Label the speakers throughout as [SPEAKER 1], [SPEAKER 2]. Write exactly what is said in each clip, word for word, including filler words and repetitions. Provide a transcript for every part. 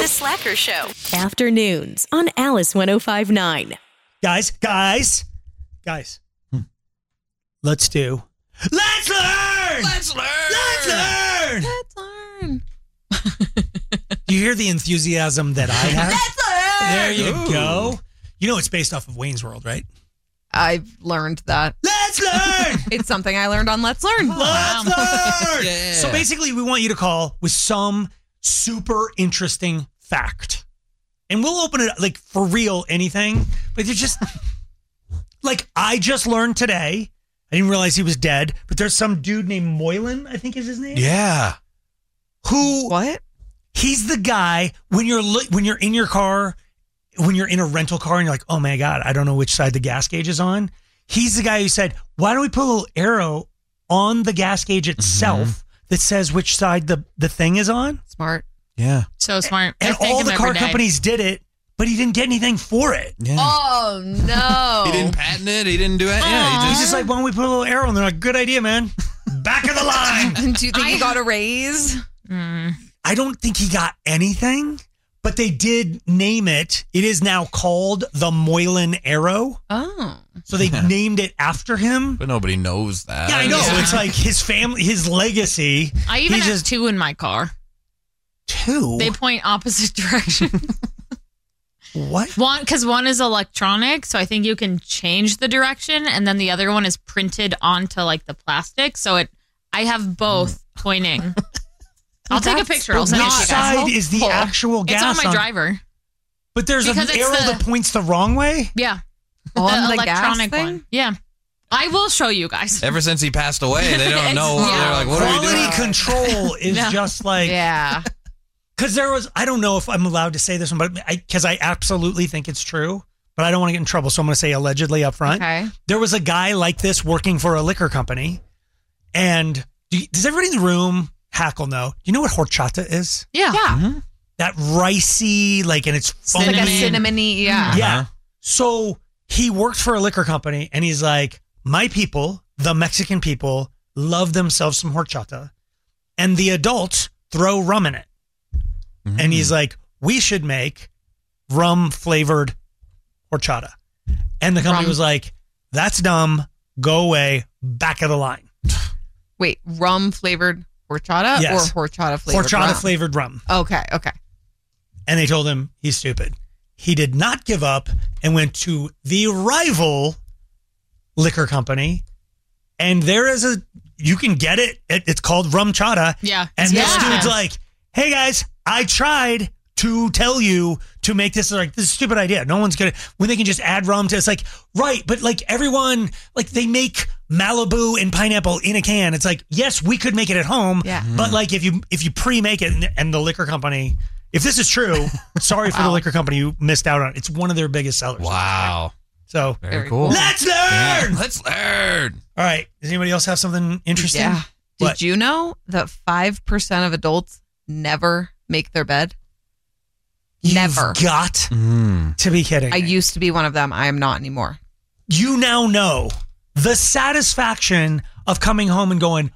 [SPEAKER 1] The Slacker Show.
[SPEAKER 2] Afternoons on Alice one oh five point nine.
[SPEAKER 3] Guys, guys, guys. Hmm. Let's do. Let's learn!
[SPEAKER 4] Let's learn!
[SPEAKER 3] Let's learn!
[SPEAKER 5] Let's learn.
[SPEAKER 3] Do you hear the enthusiasm that I have?
[SPEAKER 5] Let's
[SPEAKER 3] There
[SPEAKER 5] learn.
[SPEAKER 3] you
[SPEAKER 4] Ooh.
[SPEAKER 3] go. You know it's based off of Wayne's World, right?
[SPEAKER 5] I've learned that.
[SPEAKER 3] Let's learn!
[SPEAKER 5] It's something I learned on Let's Learn.
[SPEAKER 3] Let's learn!
[SPEAKER 4] Yeah.
[SPEAKER 3] So basically, we want you to call with some super interesting fact. And we'll open it, like, for real, anything. But you're just... like, I just learned today. I didn't realize he was dead. But there's some dude named Moylan, I think is his name.
[SPEAKER 4] Yeah.
[SPEAKER 3] Who...
[SPEAKER 5] What?
[SPEAKER 3] He's the guy, when you're li- when you're in your car, when you're in a rental car and you're like, oh my God, I don't know which side the gas gauge is on. He's the guy who said, why don't we put a little arrow on the gas gauge itself
[SPEAKER 4] Mm-hmm.
[SPEAKER 3] that says which side the, the thing is on?
[SPEAKER 5] Smart.
[SPEAKER 4] Yeah.
[SPEAKER 6] So smart.
[SPEAKER 3] And
[SPEAKER 6] I thank
[SPEAKER 3] all
[SPEAKER 6] him
[SPEAKER 3] the
[SPEAKER 6] every
[SPEAKER 3] car
[SPEAKER 6] day.
[SPEAKER 3] companies did it, but he didn't get anything for it.
[SPEAKER 4] Yeah.
[SPEAKER 5] Oh, no.
[SPEAKER 4] He didn't patent it. He didn't do it. Yeah. He
[SPEAKER 3] He's
[SPEAKER 4] just.
[SPEAKER 3] just like, why don't we put a little arrow? And they're like, good idea, man. Back of the line.
[SPEAKER 5] Do you think he got a raise?
[SPEAKER 6] Mm.
[SPEAKER 3] I don't think he got anything, but they did name it. It is now called the Moylan Arrow.
[SPEAKER 5] Oh.
[SPEAKER 3] So they named it after him.
[SPEAKER 4] But nobody knows that.
[SPEAKER 3] Yeah, I know.
[SPEAKER 6] Yeah.
[SPEAKER 3] It's like his family, his legacy.
[SPEAKER 6] I even
[SPEAKER 3] He
[SPEAKER 6] have
[SPEAKER 3] just
[SPEAKER 6] two in my car.
[SPEAKER 3] two.
[SPEAKER 6] They point opposite directions.
[SPEAKER 3] What?
[SPEAKER 6] One, because one is electronic, so I think you can change the direction, and then the other one is printed onto like the plastic. So it, I have both pointing. I'll take a
[SPEAKER 5] That's
[SPEAKER 6] picture. I'll
[SPEAKER 3] Which
[SPEAKER 6] send it to you guys.
[SPEAKER 3] side is the
[SPEAKER 5] helpful.
[SPEAKER 3] actual
[SPEAKER 6] It's
[SPEAKER 3] gas
[SPEAKER 6] on my driver.
[SPEAKER 3] But there's an
[SPEAKER 6] Because it's
[SPEAKER 3] arrow
[SPEAKER 6] the-
[SPEAKER 3] that points the wrong way.
[SPEAKER 6] Yeah,
[SPEAKER 5] On the, gas
[SPEAKER 6] electronic
[SPEAKER 5] thing?
[SPEAKER 6] one. Yeah, I will show you guys.
[SPEAKER 4] Ever since he passed away, they don't know.
[SPEAKER 6] Yeah.
[SPEAKER 4] They're like, what are we
[SPEAKER 3] Quality
[SPEAKER 4] doing?
[SPEAKER 3] control is
[SPEAKER 6] Yeah.
[SPEAKER 3] just like
[SPEAKER 5] Yeah.
[SPEAKER 3] because there was. I don't know if I'm allowed to say this one, but I because I absolutely think it's true. But I don't want to get in trouble, so I'm going to say allegedly up front.
[SPEAKER 5] Okay.
[SPEAKER 3] There was a guy like this working for a liquor company, and do you- does everybody in the room hackle know? You know what horchata is?
[SPEAKER 6] Yeah.
[SPEAKER 5] Yeah.
[SPEAKER 3] That ricey, like, and it's foamy.
[SPEAKER 5] Like a
[SPEAKER 6] Cinnamon.
[SPEAKER 5] cinnamony, yeah.
[SPEAKER 3] Yeah.
[SPEAKER 4] Uh-huh.
[SPEAKER 3] So he worked for a liquor company, and he's like, my people, the Mexican people, love themselves some horchata, and the adults throw rum in it.
[SPEAKER 4] Mm-hmm.
[SPEAKER 3] And he's like, we should make rum flavored horchata. And the company
[SPEAKER 5] Rum.
[SPEAKER 3] was like, that's dumb. Go away. Back of the line.
[SPEAKER 5] Wait, rum flavored horchata
[SPEAKER 3] Yes.
[SPEAKER 5] or horchata flavored
[SPEAKER 3] Horchata
[SPEAKER 5] rum?
[SPEAKER 3] flavored rum.
[SPEAKER 5] Okay, okay.
[SPEAKER 3] And they told him he's stupid. He did not give up and went to the rival liquor company. And there is a, you can get it. it it's called Rum Chata.
[SPEAKER 6] Yeah.
[SPEAKER 3] And
[SPEAKER 5] Yeah.
[SPEAKER 3] this dude's like, hey guys, I tried to tell you to make this like this is a stupid idea. No one's gonna when they can just add rum to it's like, right, but like everyone like they make Malibu and pineapple in a can. It's like, yes, we could make it at home.
[SPEAKER 5] Yeah.
[SPEAKER 3] But like if you if you pre-make it and, and the liquor company, if this is true, sorry for the
[SPEAKER 5] Wow.
[SPEAKER 3] liquor company you missed out on. It's one of their biggest sellers.
[SPEAKER 4] Wow.
[SPEAKER 3] So
[SPEAKER 4] Very,
[SPEAKER 5] Very
[SPEAKER 4] cool.
[SPEAKER 5] cool.
[SPEAKER 3] let's learn.
[SPEAKER 4] Yeah. Let's learn.
[SPEAKER 3] All right. Does anybody else have something interesting?
[SPEAKER 5] Yeah. Did
[SPEAKER 3] What?
[SPEAKER 5] you know that five percent of adults never make their bed?
[SPEAKER 3] You've
[SPEAKER 5] Never.
[SPEAKER 3] got
[SPEAKER 4] Mm.
[SPEAKER 3] to be kidding.
[SPEAKER 5] I
[SPEAKER 3] me.
[SPEAKER 5] used to be one of them. I am not anymore.
[SPEAKER 3] You now know the satisfaction of coming home and going,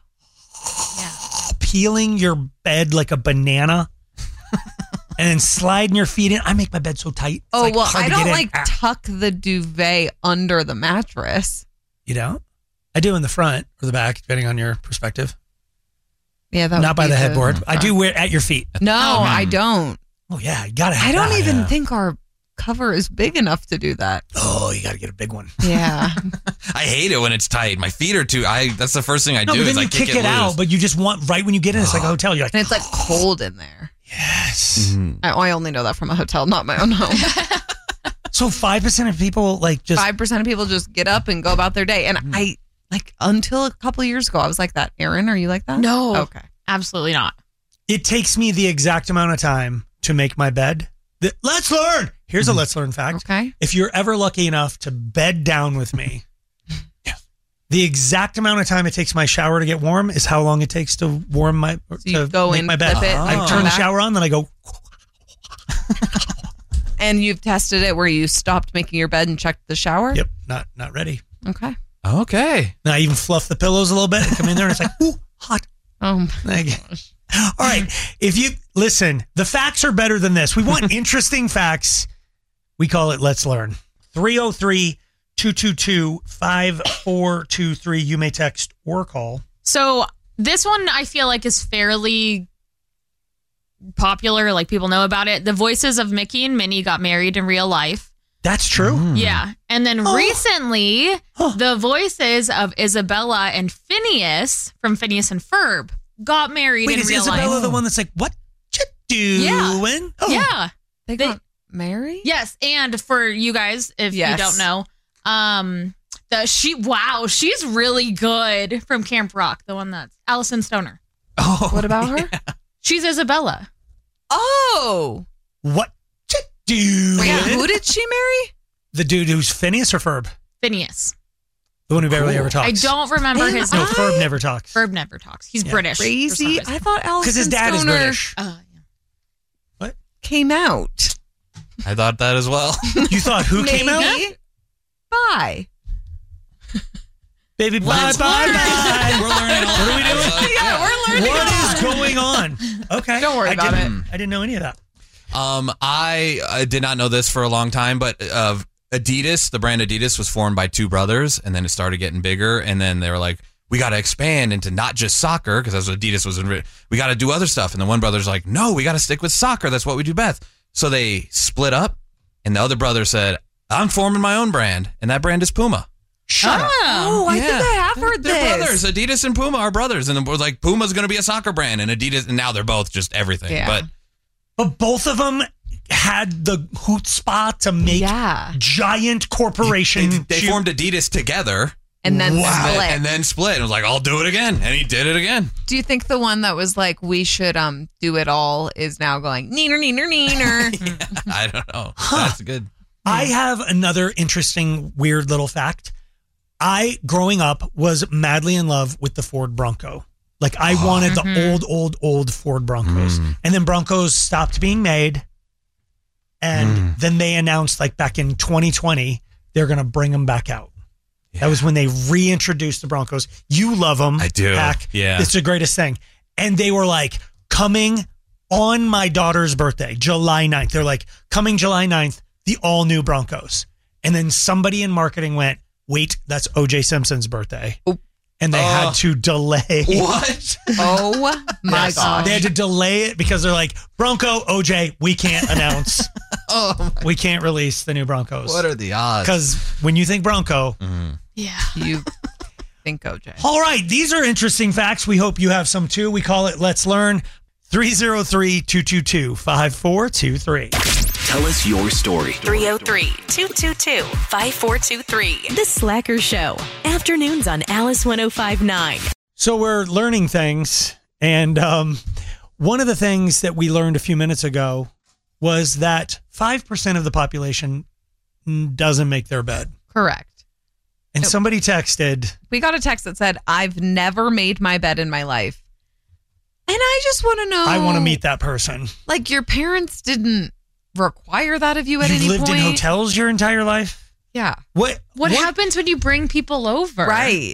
[SPEAKER 3] peeling your bed like a banana and then sliding your feet in. I make my bed so tight. It's
[SPEAKER 5] Oh,
[SPEAKER 3] like
[SPEAKER 5] well,
[SPEAKER 3] hard
[SPEAKER 5] I
[SPEAKER 3] to
[SPEAKER 5] don't
[SPEAKER 3] get in.
[SPEAKER 5] like
[SPEAKER 3] Ah.
[SPEAKER 5] tuck the duvet under the mattress.
[SPEAKER 3] You don't? I do in the front or the back, depending on your perspective.
[SPEAKER 5] Yeah, that
[SPEAKER 3] Not
[SPEAKER 5] would
[SPEAKER 3] by
[SPEAKER 5] be
[SPEAKER 3] the headboard. I do wear it at your feet.
[SPEAKER 5] No,
[SPEAKER 4] Oh,
[SPEAKER 5] I don't.
[SPEAKER 3] Oh, yeah. You got to have
[SPEAKER 5] I don't
[SPEAKER 3] that.
[SPEAKER 5] even
[SPEAKER 4] yeah.
[SPEAKER 5] think our cover is big enough to do that.
[SPEAKER 3] Oh, you got to get a big one.
[SPEAKER 5] Yeah.
[SPEAKER 4] I hate it when it's tight. My feet are too. I. That's the first thing I
[SPEAKER 3] No,
[SPEAKER 4] do
[SPEAKER 3] but
[SPEAKER 4] is
[SPEAKER 3] then
[SPEAKER 4] I
[SPEAKER 3] you kick,
[SPEAKER 4] kick,
[SPEAKER 3] it, out,
[SPEAKER 4] loose.
[SPEAKER 3] but you just want, right when you get in, it's like a hotel. You're like,
[SPEAKER 5] And it's like cold in there.
[SPEAKER 3] yes.
[SPEAKER 4] Mhm.
[SPEAKER 5] I, I only know that from a hotel, not my own home.
[SPEAKER 3] So five percent of people like just,
[SPEAKER 5] five percent of people just get up and go about their day. And I, like, until a couple of years ago, I was like that. Aaron, are you like that?
[SPEAKER 6] No.
[SPEAKER 5] Okay.
[SPEAKER 6] Absolutely not.
[SPEAKER 3] it takes me the exact amount of time to make my bed. The- let's learn. Here's a let's learn fact.
[SPEAKER 5] Okay.
[SPEAKER 3] If you're ever lucky enough to bed down with me, the exact amount of time it takes my shower to get warm is how long it takes to warm my
[SPEAKER 5] you
[SPEAKER 3] to
[SPEAKER 5] go
[SPEAKER 3] make
[SPEAKER 5] in,
[SPEAKER 3] my bed.
[SPEAKER 5] flip it,
[SPEAKER 3] I
[SPEAKER 4] and
[SPEAKER 3] turn
[SPEAKER 5] come
[SPEAKER 3] the
[SPEAKER 5] back?
[SPEAKER 3] shower on, then I go.
[SPEAKER 5] And you've tested it where you stopped making your bed and checked the shower?
[SPEAKER 3] Yep, not not ready.
[SPEAKER 5] Okay.
[SPEAKER 4] Okay.
[SPEAKER 3] Then I even fluff the pillows a little bit and come in there and it's like, ooh, hot.
[SPEAKER 5] Oh,
[SPEAKER 3] Like, All right. If you listen, the facts are better than this. We want interesting facts. We call it Let's Learn. three oh three, two two two, five four two three. You may text or call.
[SPEAKER 6] So this one I feel like is fairly popular. Like people know about it. The voices of Mickey and Minnie got married in real life.
[SPEAKER 3] That's true.
[SPEAKER 6] Yeah. And then
[SPEAKER 3] Oh.
[SPEAKER 6] recently,
[SPEAKER 3] Huh.
[SPEAKER 6] the voices of Isabella and Phineas from Phineas and Ferb got married
[SPEAKER 3] Wait,
[SPEAKER 6] in
[SPEAKER 3] is
[SPEAKER 6] real
[SPEAKER 3] Isabella
[SPEAKER 6] life.
[SPEAKER 3] the one that's like, what you doing?
[SPEAKER 6] Yeah.
[SPEAKER 3] Oh.
[SPEAKER 6] Yeah.
[SPEAKER 5] They
[SPEAKER 6] They-
[SPEAKER 5] got married?
[SPEAKER 6] Yes, and for you guys, if
[SPEAKER 5] Yes.
[SPEAKER 6] you don't know, um, the she wow, she's really good from Camp Rock. The one that's Allison Stoner.
[SPEAKER 4] Oh,
[SPEAKER 5] What about her?
[SPEAKER 6] She's Isabella.
[SPEAKER 5] Oh.
[SPEAKER 3] What you doing?
[SPEAKER 5] Wait, who did she marry?
[SPEAKER 3] The dude who's Phineas or Ferb?
[SPEAKER 6] Phineas.
[SPEAKER 3] The one who barely ever talks.
[SPEAKER 6] I don't remember
[SPEAKER 5] And
[SPEAKER 6] his
[SPEAKER 3] No,
[SPEAKER 6] name.
[SPEAKER 5] I-
[SPEAKER 3] Ferb never talks.
[SPEAKER 6] Ferb never talks. He's
[SPEAKER 3] Yeah.
[SPEAKER 6] British. for some
[SPEAKER 5] Crazy.
[SPEAKER 6] reason.
[SPEAKER 5] I thought Allison
[SPEAKER 3] Because his dad is
[SPEAKER 5] Stoner
[SPEAKER 3] British.
[SPEAKER 6] Uh, yeah.
[SPEAKER 5] came out.
[SPEAKER 4] I thought that as well.
[SPEAKER 3] You thought who came out?
[SPEAKER 5] Maybe. Bye.
[SPEAKER 3] Baby, bye,
[SPEAKER 4] Let's
[SPEAKER 3] bye,
[SPEAKER 4] learn.
[SPEAKER 3] bye.
[SPEAKER 4] We're learning.
[SPEAKER 3] What are we doing?
[SPEAKER 5] Yeah, we're learning.
[SPEAKER 3] What is going on? Okay.
[SPEAKER 5] Don't worry
[SPEAKER 3] I
[SPEAKER 5] about
[SPEAKER 3] didn't, I didn't know any of that.
[SPEAKER 4] Um, I, I did not know this for a long time, but uh, Adidas, the brand Adidas, was formed by two brothers, and then it started getting bigger, and then they were like, we got to expand into not just soccer, because that's what Adidas was. In, we got to do other stuff, and the one brother's like, no, we got to stick with soccer. That's what we do best. So they split up, and the other brother said, I'm forming my own brand, and that brand is Puma.
[SPEAKER 3] Shut up.
[SPEAKER 5] Oh, I
[SPEAKER 4] Yeah.
[SPEAKER 5] think I have heard
[SPEAKER 4] They're
[SPEAKER 5] this.
[SPEAKER 4] brothers. Adidas and Puma are brothers, and we're like, Puma's going to be a soccer brand, and Adidas, and now they're both just everything.
[SPEAKER 5] Yeah.
[SPEAKER 4] But
[SPEAKER 3] But both of them had the chutzpah to make
[SPEAKER 5] Yeah.
[SPEAKER 3] giant corporation.
[SPEAKER 4] they, they
[SPEAKER 3] shoe-
[SPEAKER 4] formed Adidas together.
[SPEAKER 5] And then
[SPEAKER 3] Wow.
[SPEAKER 5] split.
[SPEAKER 4] And then split. And was like, I'll do it again. And he did it again.
[SPEAKER 5] Do you think the one that was like, we should um do it all is now going, neener, neener, neener?
[SPEAKER 4] I don't know. That's good.
[SPEAKER 3] I have another interesting, weird little fact. I, growing up, was madly in love with the Ford Bronco. Like, I wanted the old, old, old Ford Broncos. And then Broncos stopped being made. And then they announced, like, back in twenty twenty, they're going to bring them back out. That was when they reintroduced the Broncos. You love them.
[SPEAKER 4] I do.
[SPEAKER 3] Pack.
[SPEAKER 4] Yeah.
[SPEAKER 3] It's the greatest thing. And they were like, coming on my daughter's birthday, July ninth. They're like, coming July ninth, the all new Broncos. And then somebody in marketing went, wait, that's O J Simpson's birthday.
[SPEAKER 5] Oop.
[SPEAKER 3] And they
[SPEAKER 4] Oh.
[SPEAKER 3] had to delay.
[SPEAKER 4] What?
[SPEAKER 5] Oh my
[SPEAKER 3] Yes.
[SPEAKER 5] gosh.
[SPEAKER 3] They had to delay it because they're like, Bronco, O J, we can't announce.
[SPEAKER 4] Oh,
[SPEAKER 3] we can't release the new Broncos.
[SPEAKER 4] what are the odds?
[SPEAKER 3] Because when you think Bronco,
[SPEAKER 6] Yeah.
[SPEAKER 5] You think O J.
[SPEAKER 3] all right, these are interesting facts. We hope you have some too. We call it Let's Learn. three oh three, two two two, five four two three.
[SPEAKER 1] Tell us your story.
[SPEAKER 2] three oh three, two two two, five four two three. The Slacker Show. Afternoons on Alice one oh five point nine.
[SPEAKER 3] So we're learning things. And um, one of the things that we learned a few minutes ago was that five percent of the population doesn't make their bed.
[SPEAKER 5] Correct.
[SPEAKER 3] And
[SPEAKER 5] Nope.
[SPEAKER 3] somebody texted,
[SPEAKER 5] We got a text that said, I've never made my bed in my life. And I just want to know.
[SPEAKER 3] I want to meet that person.
[SPEAKER 5] Like, your parents didn't require that of you at
[SPEAKER 3] You've
[SPEAKER 5] any
[SPEAKER 3] lived
[SPEAKER 5] point.
[SPEAKER 3] in hotels your entire life?
[SPEAKER 5] Yeah.
[SPEAKER 3] What?
[SPEAKER 6] What, happens when you bring people over?
[SPEAKER 5] Right.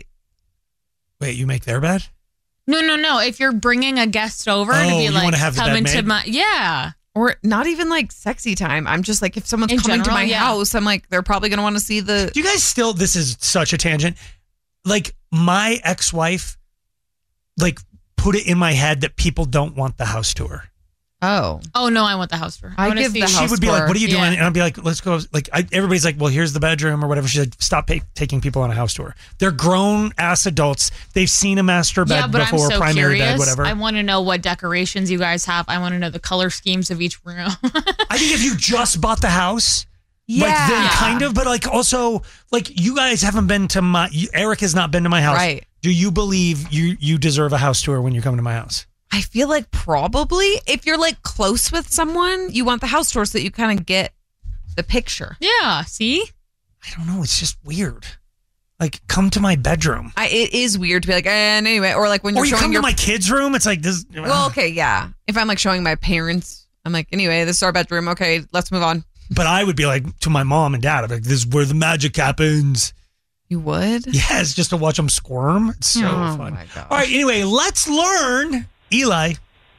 [SPEAKER 3] Wait, you make their bed?
[SPEAKER 6] No, no, no. If you're bringing a guest over to
[SPEAKER 3] Oh,
[SPEAKER 6] be
[SPEAKER 3] you
[SPEAKER 6] like,
[SPEAKER 3] wanna have the
[SPEAKER 6] come
[SPEAKER 3] bed
[SPEAKER 6] into
[SPEAKER 3] made?
[SPEAKER 6] my, yeah.
[SPEAKER 5] Or not even like sexy time. I'm just like, if someone's
[SPEAKER 6] In
[SPEAKER 5] coming
[SPEAKER 6] general,
[SPEAKER 5] to my
[SPEAKER 6] yeah.
[SPEAKER 5] house, I'm like, they're probably going to want to see the.
[SPEAKER 3] Do you guys still, this is such a tangent. Like, my ex-wife, like, put it in my head that people don't want the house tour.
[SPEAKER 5] Oh.
[SPEAKER 6] Oh no, I want the house tour.
[SPEAKER 5] I
[SPEAKER 6] wanna
[SPEAKER 5] give
[SPEAKER 6] see
[SPEAKER 5] the
[SPEAKER 3] She
[SPEAKER 5] house
[SPEAKER 3] would be like,
[SPEAKER 5] tour.
[SPEAKER 3] what are you doing?
[SPEAKER 6] Yeah.
[SPEAKER 3] And I'd be like, let's go. Like, I, everybody's like, well, here's the bedroom or whatever. She's like, stop pay, taking people on a house tour. They're grown ass adults. They've seen a master bed
[SPEAKER 6] Yeah, but I'm
[SPEAKER 3] before,
[SPEAKER 6] so
[SPEAKER 3] primary
[SPEAKER 6] curious.
[SPEAKER 3] bed, whatever.
[SPEAKER 6] I want to know what decorations you guys have. I want to know the color schemes of each room.
[SPEAKER 3] I think if you just bought the house, like
[SPEAKER 5] Yeah.
[SPEAKER 3] then kind of, but like also, like you guys haven't been to my, you, Eric has not been to my house.
[SPEAKER 5] Right.
[SPEAKER 3] Do you believe you you deserve a house tour when you come to my house?
[SPEAKER 5] I feel like probably if you're like close with someone, you want the house tour so that you kind of get the picture.
[SPEAKER 6] yeah, see?
[SPEAKER 3] I don't know. It's just weird. Like, come to my bedroom.
[SPEAKER 5] I, it is weird to be like, and anyway, or like when you're
[SPEAKER 3] Or you
[SPEAKER 5] showing
[SPEAKER 3] come
[SPEAKER 5] your.
[SPEAKER 3] to my kids' room. It's like this.
[SPEAKER 5] well, okay, yeah. If I'm like showing my parents, I'm like, anyway, this is our bedroom. Okay, let's move on.
[SPEAKER 3] But I would be like to my mom and dad, I'd be like, this is where the magic happens.
[SPEAKER 5] You would?
[SPEAKER 3] Yes, just to watch them squirm. It's so
[SPEAKER 5] Oh,
[SPEAKER 3] fun.
[SPEAKER 5] my gosh.
[SPEAKER 3] All right, anyway, let's learn. Eli,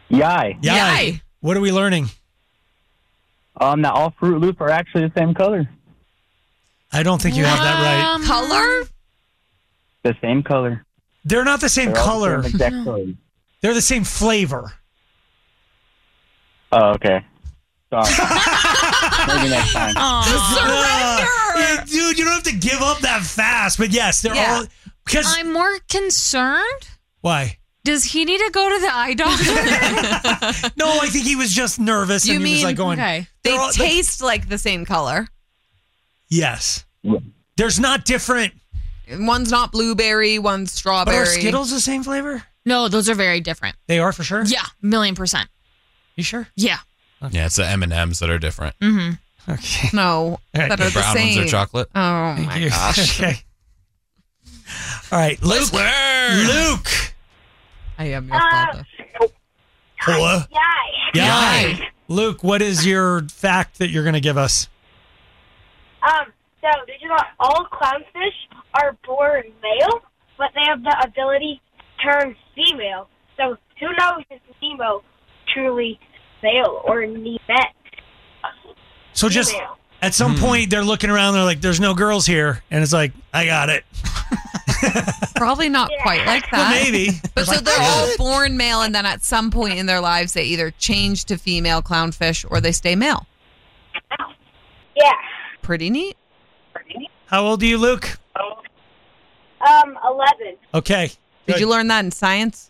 [SPEAKER 7] Yay.
[SPEAKER 3] Yay.
[SPEAKER 5] Yay.
[SPEAKER 3] What are we learning?
[SPEAKER 7] Um, that all Fruit Loops are actually the same color.
[SPEAKER 3] I don't think you have that right.
[SPEAKER 6] Um,
[SPEAKER 5] Color?
[SPEAKER 7] The same color.
[SPEAKER 3] They're not the same
[SPEAKER 7] They're all
[SPEAKER 3] color.
[SPEAKER 7] the same exact color.
[SPEAKER 3] They're the same flavor.
[SPEAKER 7] Oh, okay. Sorry. Maybe next time.
[SPEAKER 3] Uh, yeah, dude, you don't have to give up that fast. But yes, they're
[SPEAKER 5] Yeah.
[SPEAKER 3] all because
[SPEAKER 6] I'm more concerned.
[SPEAKER 3] why?
[SPEAKER 6] Does he need to go to the eye doctor?
[SPEAKER 3] No, I think he was just nervous
[SPEAKER 5] You
[SPEAKER 3] and he was
[SPEAKER 5] mean-
[SPEAKER 3] like going.
[SPEAKER 6] okay.
[SPEAKER 5] They
[SPEAKER 3] They're all- like-
[SPEAKER 5] taste like the same color.
[SPEAKER 3] Yes.
[SPEAKER 7] Yeah.
[SPEAKER 3] There's not different.
[SPEAKER 5] One's not blueberry, one's
[SPEAKER 3] But
[SPEAKER 5] strawberry.
[SPEAKER 3] are Skittles the same flavor?
[SPEAKER 6] No, those are very different.
[SPEAKER 3] They are for sure.
[SPEAKER 6] Yeah, million percent.
[SPEAKER 3] You sure?
[SPEAKER 6] Yeah.
[SPEAKER 4] Yeah, it's the M and M's that are different.
[SPEAKER 6] Mm-hmm.
[SPEAKER 3] Okay.
[SPEAKER 5] No,
[SPEAKER 3] right.
[SPEAKER 5] that
[SPEAKER 4] The
[SPEAKER 5] are the
[SPEAKER 4] brown
[SPEAKER 5] same.
[SPEAKER 4] ones are chocolate.
[SPEAKER 5] Oh
[SPEAKER 3] Thank
[SPEAKER 5] my
[SPEAKER 3] you.
[SPEAKER 5] gosh.
[SPEAKER 3] Okay. All right, Luke.
[SPEAKER 4] learn.
[SPEAKER 3] Luke.
[SPEAKER 5] I am your father.
[SPEAKER 3] Hello.
[SPEAKER 8] Yay.
[SPEAKER 3] Yay. Luke, what is your fact that you're going to give us?
[SPEAKER 8] Um, so did you know all clownfish are born male, but they have the ability to turn female. So who knows if Nemo truly male or Nemette?
[SPEAKER 3] So just
[SPEAKER 8] Female.
[SPEAKER 3] at some point they're looking around, they're like, there's no girls here. And it's like, I got it.
[SPEAKER 5] Probably not quite like
[SPEAKER 3] Well,
[SPEAKER 5] that.
[SPEAKER 3] maybe.
[SPEAKER 5] But so they're all born male, and then at some point in their lives, they either change to female clownfish or they stay male.
[SPEAKER 8] Yeah.
[SPEAKER 5] Pretty neat.
[SPEAKER 3] How old are you, Luke?
[SPEAKER 8] Um, eleven.
[SPEAKER 3] Okay.
[SPEAKER 5] Did
[SPEAKER 3] Good.
[SPEAKER 5] you learn that in science?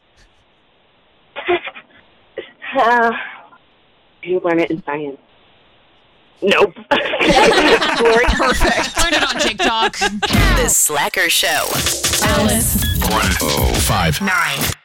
[SPEAKER 8] Uh, did you learn it in science? Nope.
[SPEAKER 5] Perfect.
[SPEAKER 6] Learn it on TikTok.
[SPEAKER 2] The Slacker Show.
[SPEAKER 1] one oh five
[SPEAKER 2] Nine.